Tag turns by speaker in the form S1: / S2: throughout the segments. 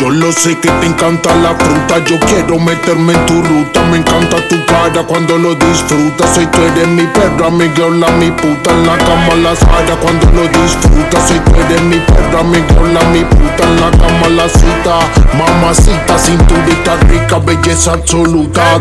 S1: Yo lo sé que te encanta la fruta, yo quiero meterme en tu ruta. Me encanta tu cara cuando lo disfrutas. Soy tú eres mi perra, mi girl, mi puta. En la cama la Sara cuando lo disfrutas. Soy tú eres mi perra, mi girl, mi puta. En la cama la cita, mamacita, cinturita rica, belleza absoluta.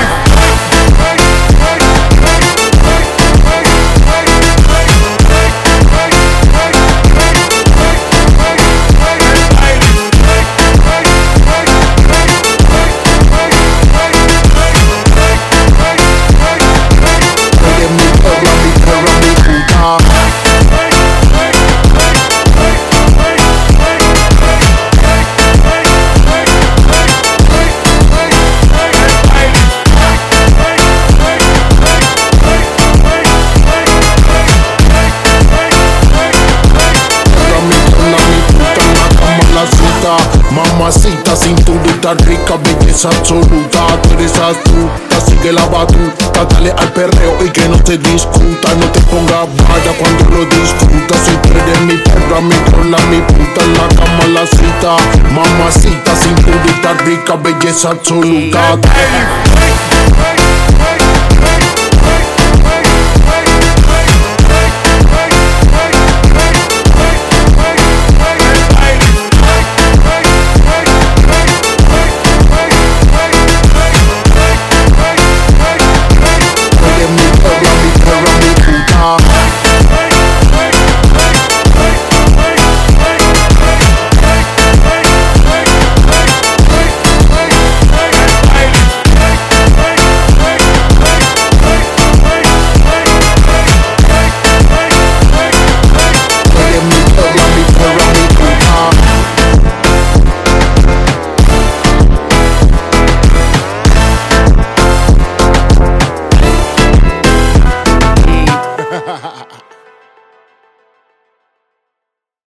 S1: Mamacita, cinturita rica, belleza absoluta. Tú eres astuta, sigue la batuta. Dale al perreo y que no te discuta. No te pongas vaya cuando lo disfrutas. Si tú eres mi perra, mi cola, mi puta. En la cama la cita, mamacita, cinturita rica, belleza absoluta.